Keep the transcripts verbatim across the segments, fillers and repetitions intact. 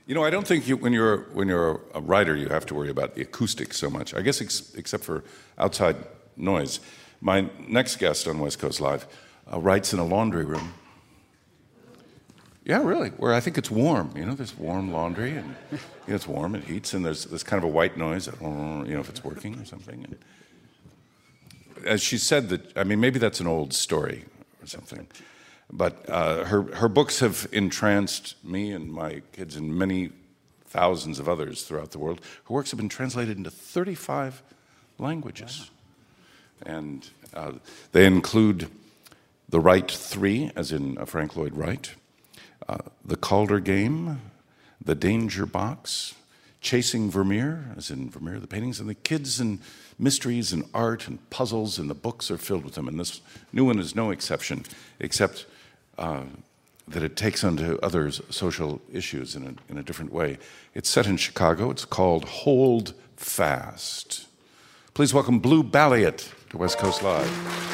You know, I don't think you, when you're when you're a writer, you have to worry about the acoustics so much. I guess ex- except for outside noise. My next guest on West Coast Live uh, writes in a laundry room. Yeah, really. Where I think it's warm. You know, there's warm laundry, and you know, it's warm, it heats, and there's there's kind of a white noise. You know, if it's working or something. And as she said that, I mean, maybe that's an old story or something. But uh, her her books have entranced me and my kids and many thousands of others throughout the world. Her works have been translated into thirty-five languages. Wow. And uh, they include The Wright Three, as in uh, Frank Lloyd Wright, uh, The Calder Game, The Danger Box, Chasing Vermeer, as in Vermeer, the paintings, and the kids and mysteries and art and puzzles, and the books are filled with them. And this new one is no exception, except uh, that it takes onto other social issues in a, in a different way. It's set in Chicago. It's called Hold Fast. Please welcome Blue Balliet to West Coast Live.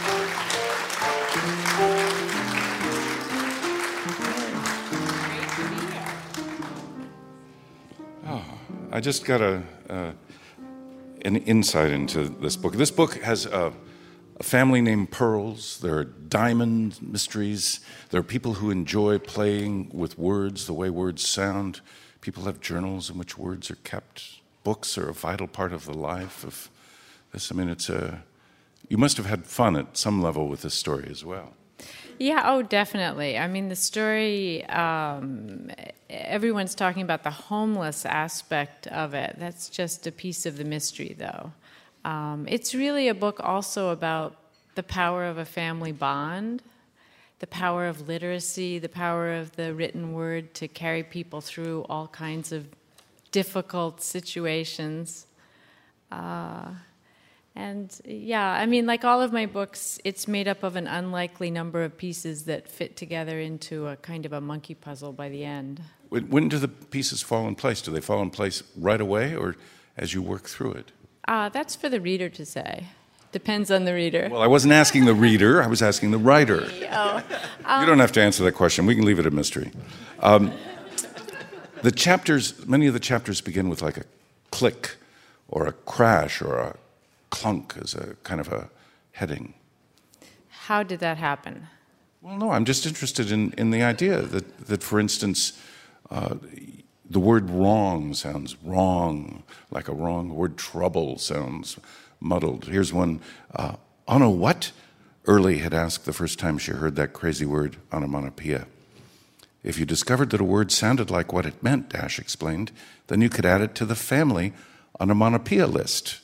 Oh, I just got a, uh, an insight into this book. This book has a A family named Pearls. There are diamond mysteries. There are people who enjoy playing with words, the way words sound. People have journals in which words are kept. Books are a vital part of the life of this. I mean, it's a. You must have had fun at some level with this story as well. Yeah, oh, definitely. I mean, the story, um, everyone's talking about the homeless aspect of it. That's just a piece of the mystery, though. Um, it's really a book also about the power of a family bond, the power of literacy, the power of the written word to carry people through all kinds of difficult situations. Uh, and yeah, I mean, like all of my books, it's made up of an unlikely number of pieces that fit together into a kind of a monkey puzzle by the end. When, when do the pieces fall in place? Do they fall in place right away or as you work through it? Uh, that's for the reader to say. Depends on the reader. Well, I wasn't asking the reader. I was asking the writer. Oh, um, you don't have to answer that question. We can leave it a mystery. Um, the chapters, many of the chapters begin with like a click or a crash or a clunk as a kind of a heading. How did that happen? Well, no, I'm just interested in, in the idea that, that for instance, uh, the word wrong sounds wrong, like a wrong. The word trouble sounds muddled. Here's one. Uh, on a what? Early had asked the first time she heard that crazy word, onomatopoeia. If you discovered that a word sounded like what it meant, Dash explained, then you could add it to the family onomatopoeia list,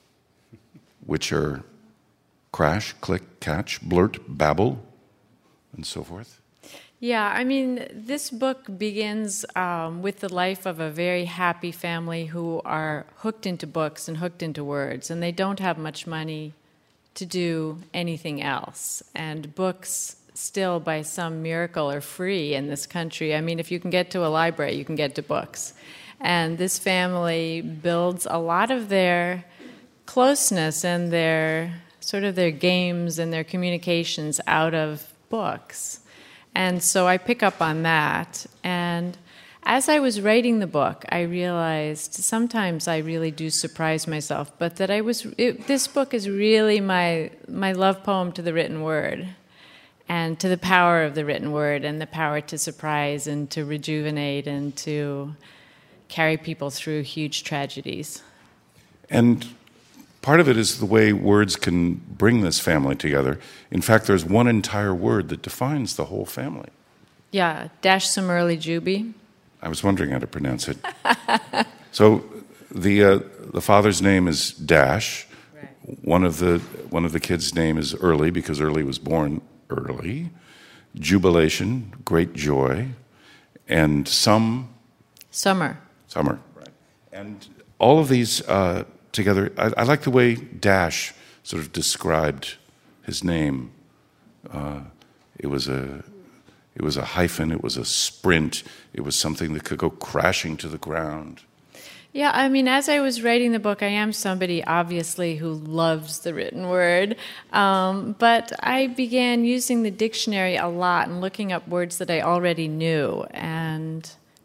which are crash, click, catch, blurt, babble, and so forth. Yeah, I mean, this book begins um, with the life of a very happy family who are hooked into books and hooked into words, and they don't have much money to do anything else. And books still, by some miracle, are free in this country. I mean, if you can get to a library, you can get to books. And this family builds a lot of their closeness and their sort of their games and their communications out of books. And so I pick up on that. And as I was writing the book, I realized sometimes I really do surprise myself, but that I was it, this book is really my my love poem to the written word and to the power of the written word and the power to surprise and to rejuvenate and to carry people through huge tragedies. And part of it is the way words can bring this family together. In fact, there's one entire word that defines the whole family. Yeah, Dash Summerly Juby. I was wondering how to pronounce it. So the uh, the father's name is Dash. Right. One of the one of the kids' name is Early because Early was born early. Jubilation, great joy, and some Summer. Summer. Right. And all of these uh, together, I, I like the way Dash sort of described his name. Uh, it was a, it was a hyphen. It was a sprint. It was something that could go crashing to the ground. Yeah, I mean, as I was writing the book, I am somebody, obviously, who loves the written word. Um, but I began using the dictionary a lot and looking up words that I already knew and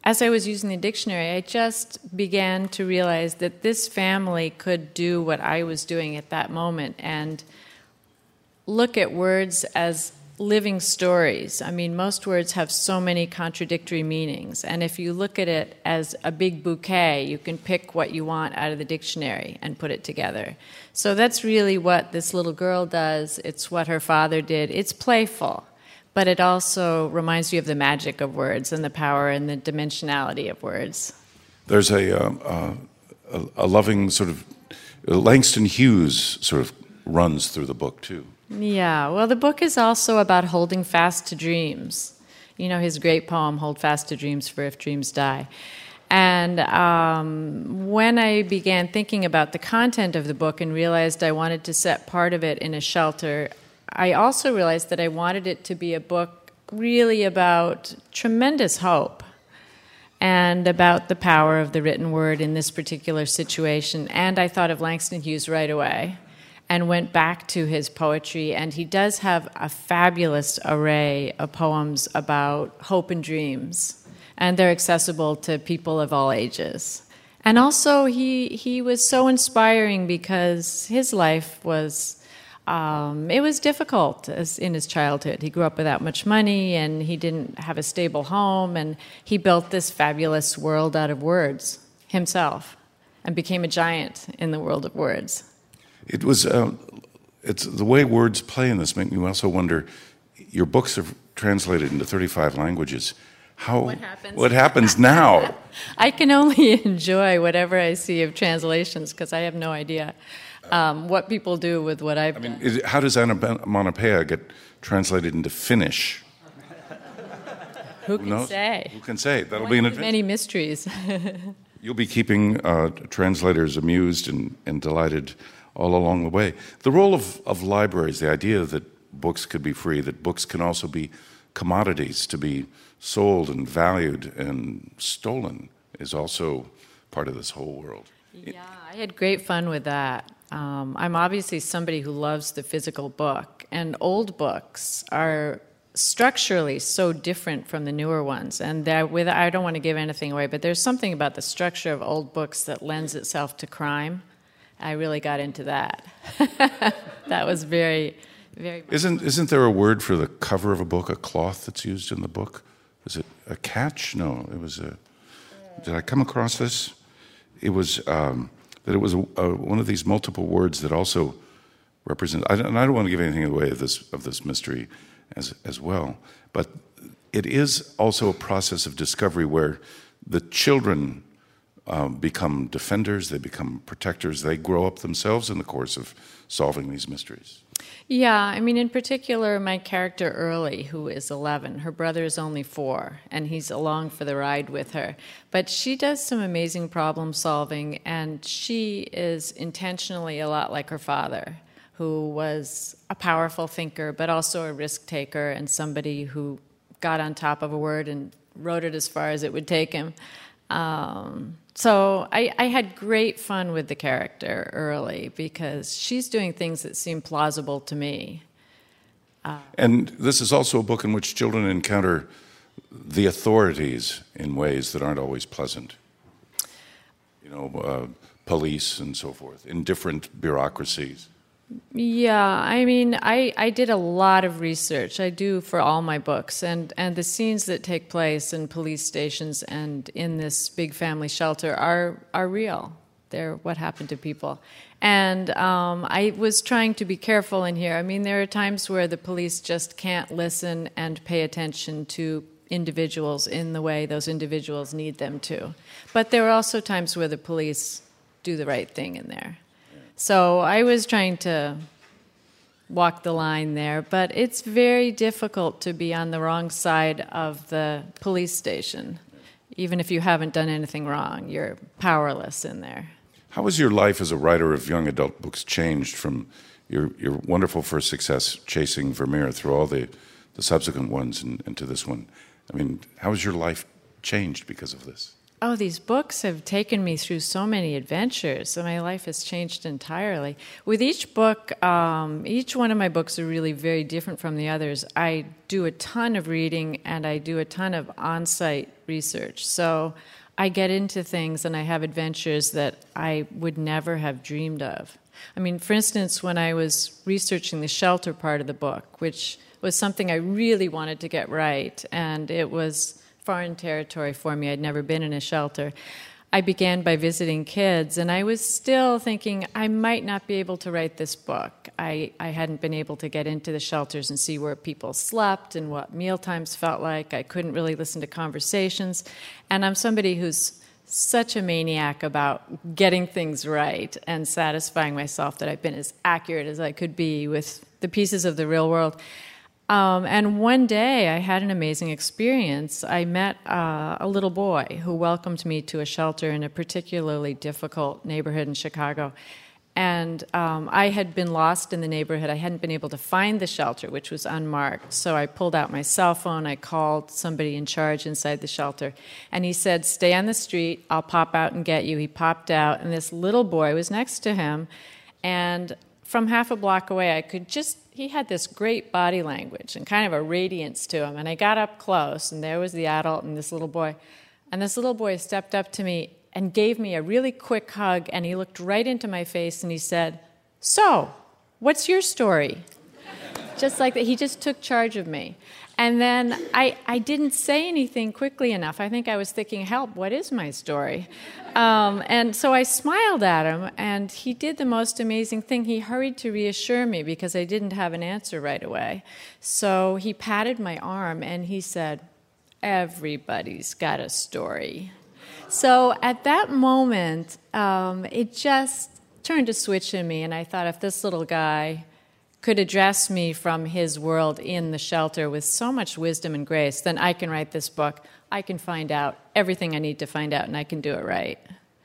as I was using the dictionary, I just began to realize that this family could do what I was doing at that moment and look at words as living stories. I mean, most words have so many contradictory meanings, and if you look at it as a big bouquet, you can pick what you want out of the dictionary and put it together. So that's really what this little girl does. It's what her father did. It's playful, but it also reminds you of the magic of words and the power and the dimensionality of words. There's a, um, uh, a, a loving sort of, Langston Hughes sort of runs through the book too. Yeah, well, the book is also about holding fast to dreams. You know, his great poem, Hold Fast to Dreams, for If Dreams Die. And um, when I began thinking about the content of the book and realized I wanted to set part of it in a shelter, I also realized that I wanted it to be a book really about tremendous hope and about the power of the written word in this particular situation. And I thought of Langston Hughes right away and went back to his poetry. And he does have a fabulous array of poems about hope and dreams. And they're accessible to people of all ages. And also, he, he was so inspiring because his life was... Um, it was difficult as in his childhood. He grew up without much money, and he didn't have a stable home, and he built this fabulous world out of words himself and became a giant in the world of words. It was, uh, it's the way words play in this make me also wonder, your books are translated into thirty-five languages. How, what happens? What happens now? I can only enjoy whatever I see of translations because I have no idea. Um, what people do with what I've I mean, done. is it, how does Onomatopoeia get translated into Finnish? Who can knows? say? Who can say? That'll One be an of the adventure. many mysteries. You'll be keeping uh, translators amused and, and delighted all along the way. The role of, of libraries, the idea that books could be free, that books can also be commodities to be sold and valued and stolen, is also part of this whole world. Yeah, I had great fun with that. Um, I'm obviously somebody who loves the physical book, and old books are structurally so different from the newer ones. And that with I don't want to give anything away, but there's something about the structure of old books that lends itself to crime. I really got into that. That was very, very. Isn't isn't there a word for the cover of a book, a cloth that's used in the book? Is it a catch? No, it was a. Did I come across this? It was um, that it was a, a, one of these multiple words that also represent. I don't, and I don't want to give anything away of this of this mystery as as well. But it is also a process of discovery where the children um, become defenders, they become protectors, they grow up themselves in the course of solving these mysteries. Yeah, I mean, in particular, my character Early, who is eleven, her brother is only four, and he's along for the ride with her. But she does some amazing problem solving, and she is intentionally a lot like her father, who was a powerful thinker, but also a risk taker and somebody who got on top of a word and wrote it as far as it would take him. Um, so I, I had great fun with the character Early because she's doing things that seem plausible to me. Uh, and this is also a book in which children encounter the authorities in ways that aren't always pleasant. You know, uh, police and so forth, in different bureaucracies. Yeah, I mean, I, I did a lot of research. I do for all my books. And, and the scenes that take place in police stations and in this big family shelter are, are real. They're what happened to people. And um, I was trying to be careful in here. I mean, there are times where the police just can't listen and pay attention to individuals in the way those individuals need them to. But there are also times where the police do the right thing in there. So I was trying to walk the line there, but it's very difficult to be on the wrong side of the police station. Even if you haven't done anything wrong, you're powerless in there. How has your life as a writer of young adult books changed from your, your wonderful first success, Chasing Vermeer, through all the, the subsequent ones and, and to this one? I mean, how has your life changed because of this? oh, these books have taken me through so many adventures, and my life has changed entirely. With each book, um, each one of my books are really very different from the others. I do a ton of reading, and I do a ton of on-site research. So I get into things, and I have adventures that I would never have dreamed of. I mean, for instance, when I was researching the shelter part of the book, which was something I really wanted to get right, and it was foreign territory for me. I'd never been in a shelter. I began by visiting kids, and I was still thinking I might not be able to write this book. I, I hadn't been able to get into the shelters and see where people slept and what mealtimes felt like. I couldn't really listen to conversations. And I'm somebody who's such a maniac about getting things right and satisfying myself that I've been as accurate as I could be with the pieces of the real world. Um, and one day I had an amazing experience. I met uh, a little boy who welcomed me to a shelter in a particularly difficult neighborhood in Chicago. And um, I had been lost in the neighborhood. I hadn't been able to find the shelter, which was unmarked. So I pulled out my cell phone. I called somebody in charge inside the shelter. And he said, "Stay on the street. I'll pop out and get you." He popped out, and this little boy was next to him. And from half a block away, I could just, he had this great body language and kind of a radiance to him. And I got up close, and there was the adult and this little boy. And this little boy stepped up to me and gave me a really quick hug, and he looked right into my face and he said, "So, what's your story?" Just like that. He just took charge of me. And then I, I didn't say anything quickly enough. I think I was thinking, help, what is my story? Um, and so I smiled at him, and he did the most amazing thing. He hurried to reassure me because I didn't have an answer right away. So he patted my arm, and he said, "Everybody's got a story." So at that moment, um, it just turned a switch in me, and I thought, if this little guy could address me from his world in the shelter with so much wisdom and grace, then I can write this book. I can find out everything I need to find out, and I can do it right.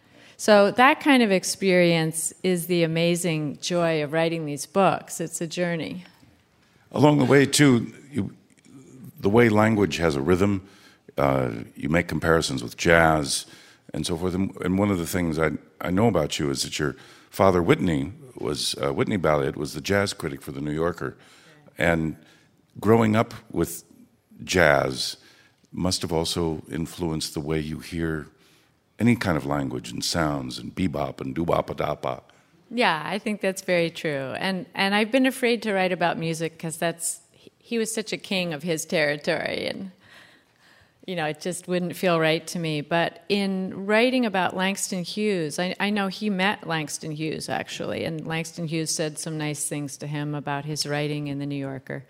So that kind of experience is the amazing joy of writing these books. It's a journey. Along the way, too, you, the way language has a rhythm, uh, you make comparisons with jazz and so forth. And, and one of the things I, I know about you is that your father, Whitney, was uh, Whitney Balliet was the jazz critic for the New Yorker, and growing up with jazz must have also influenced the way you hear any kind of language and sounds and bebop and doo-bop-a-dapa. Yeah, I think that's very true, and and I've been afraid to write about music because that's he was such a king of his territory, and you know, it just wouldn't feel right to me. But in writing about Langston Hughes, I, I know he met Langston Hughes, actually, and Langston Hughes said some nice things to him about his writing in The New Yorker.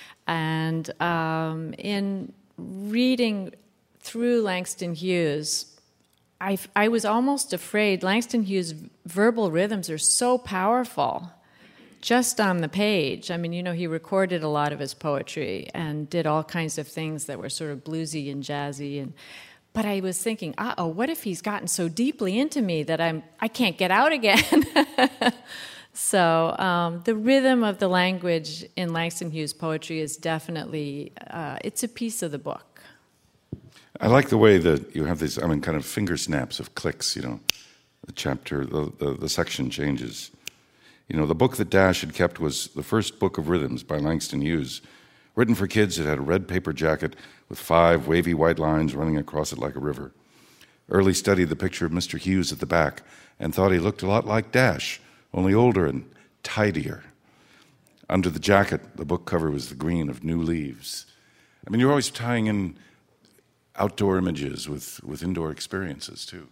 And um, in reading through Langston Hughes, I, I was almost afraid. Langston Hughes' verbal rhythms are so powerful just on the page. I mean, you know, he recorded a lot of his poetry and did all kinds of things that were sort of bluesy and jazzy. And but I was thinking, uh-oh, what if he's gotten so deeply into me that I'm I can't get out again? So um, the rhythm of the language in Langston Hughes' poetry is definitely uh, it's a piece of the book. I like the way that you have these, I mean, kind of finger snaps of clicks. You know, the chapter, the the, the section changes. You know, the book that Dash had kept was The First Book of Rhythms by Langston Hughes. Written for kids, it had a red paper jacket with five wavy white lines running across it like a river. Early studied the picture of Mister Hughes at the back and thought he looked a lot like Dash, only older and tidier. Under the jacket, the book cover was the green of new leaves. I mean, you're always tying in outdoor images with, with indoor experiences, too.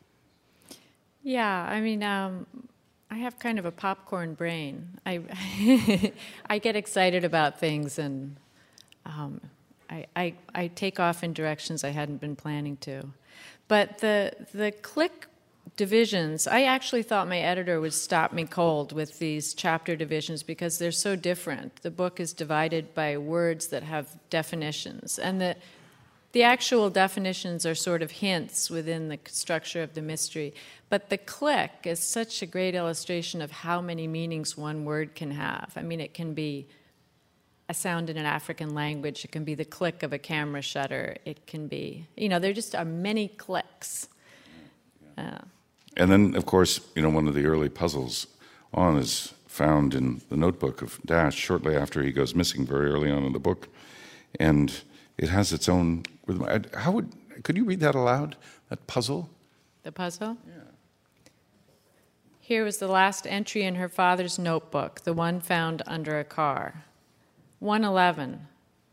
Yeah, I mean... Um I have kind of a popcorn brain. I I get excited about things, and um, I, I I take off in directions I hadn't been planning to. But the the click divisions, I actually thought my editor would stop me cold with these chapter divisions because they're so different. The book is divided by words that have definitions, and the The actual definitions are sort of hints within the structure of the mystery. But the click is such a great illustration of how many meanings one word can have. I mean, it can be a sound in an African language. It can be the click of a camera shutter. It can be, you know, there just are many clicks. Yeah. And then, of course, you know, one of the early puzzles on is found in the notebook of Dash shortly after he goes missing, very early on in the book, and it has its own rhythm. How would could you read that aloud? That puzzle. The puzzle? Yeah. Here was the last entry in her father's notebook, the one found under a car. one eleven.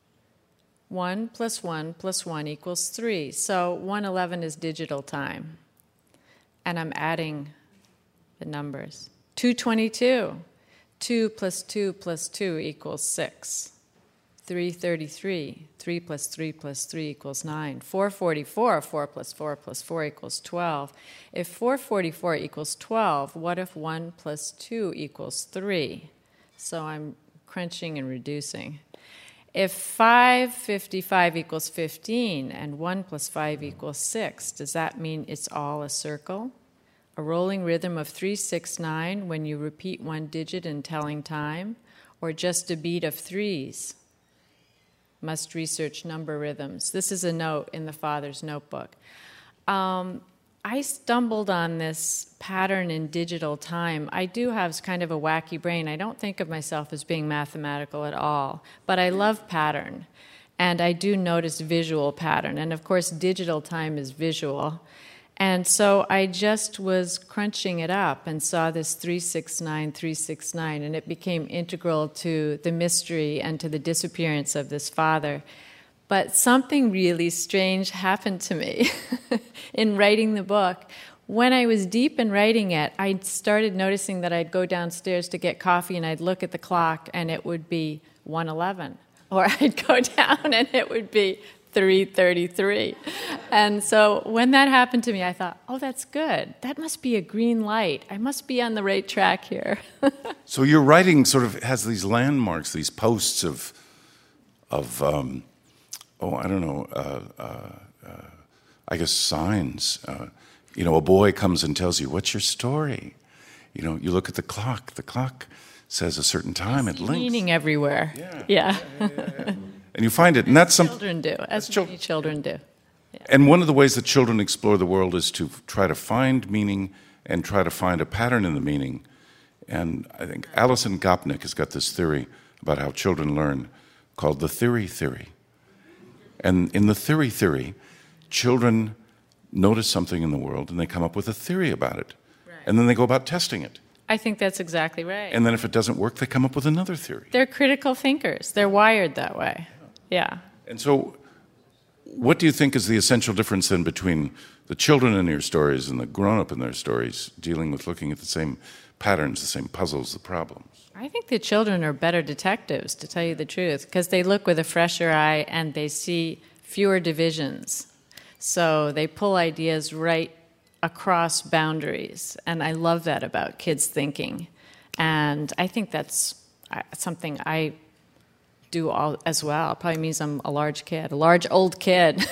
one plus one plus one equals three. So one eleven is digital time. And I'm adding the numbers. two twenty-two. two plus two plus two equals six. three thirty-three. three plus three plus three equals nine. four forty-four. four plus four plus four equals twelve. If four forty-four equals twelve, what if one plus two equals three? So I'm crunching and reducing. If five fifty-five equals fifteen and one plus five equals six, does that mean it's all a circle? A rolling rhythm of three six nine when you repeat one digit in telling time? Or just a beat of threes? Must research number rhythms. This is a note in the father's notebook. Um, I stumbled on this pattern in digital time. I do have kind of a wacky brain. I don't think of myself as being mathematical at all, but I love pattern, and I do notice visual pattern. And of course, digital time is visual. And so I just was crunching it up and saw this three six nine, three six nine, and it became integral to the mystery and to the disappearance of this father. But something really strange happened to me in writing the book. When I was deep in writing it, I started noticing that I'd go downstairs to get coffee and I'd look at the clock and it would be one eleven. Or I'd go down and it would be three thirty-three. And so when that happened to me, I thought, oh, that's good. That must be a green light. I must be on the right track here. So your writing sort of has these landmarks, these posts of, of um, oh, I don't know, uh, uh, uh, I guess signs. Uh, you know, a boy comes and tells you, what's your story? You know, you look at the clock. The clock says a certain time. It links. Meaning everywhere. Yeah. Yeah. yeah, yeah, yeah. And you find it, and that's something children do, as chil- many children do. Yeah. And one of the ways that children explore the world is to try to find meaning and try to find a pattern in the meaning. And I think Alison Gopnik has got this theory about how children learn called the theory theory. And in the theory theory, children notice something in the world and they come up with a theory about it. Right. And then they go about testing it. I think that's exactly right. And then if it doesn't work, they come up with another theory. They're critical thinkers. They're wired that way. Yeah. And so what do you think is the essential difference then between the children in your stories and the grown-up in their stories dealing with looking at the same patterns, the same puzzles, the problems? I think the children are better detectives, to tell you the truth, because they look with a fresher eye and they see fewer divisions. So they pull ideas right across boundaries. And I love that about kids thinking. And I think that's something I do all as well. It probably means I'm a large kid, a large old kid.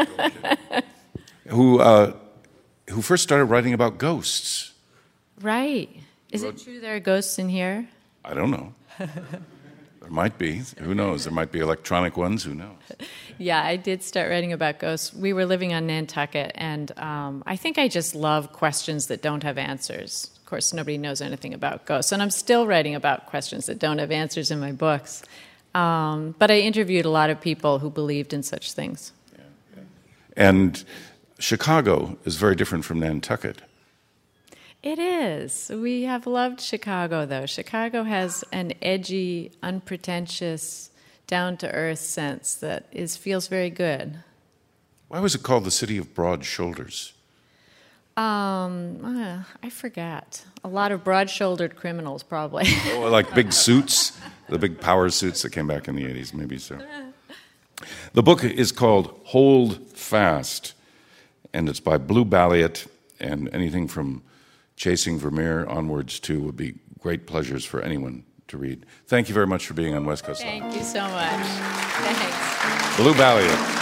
who uh, who first started writing about ghosts. Right. Is it true there are ghosts in here? I don't know. There might be. Who knows? There might be electronic ones. Who knows? Yeah, I did start writing about ghosts. We were living on Nantucket, and um, I think I just love questions that don't have answers. Of course, nobody knows anything about ghosts, and I'm still writing about questions that don't have answers in my books. Um, but I interviewed a lot of people who believed in such things. Yeah, yeah. And Chicago is very different from Nantucket. It is. We have loved Chicago, though. Chicago has an edgy, unpretentious, down-to-earth sense that is feels very good. Why was it called the city of broad shoulders? Um, uh, I forget. A lot of broad-shouldered criminals, probably. Oh, like big suits, the big power suits that came back in the eighties, maybe so. The book is called Hold Fast, and it's by Blue Balliet, and anything from Chasing Vermeer onwards to would be great pleasures for anyone to read. Thank you very much for being on West Coast Live. Thank you so much. Thanks. Blue Balliet.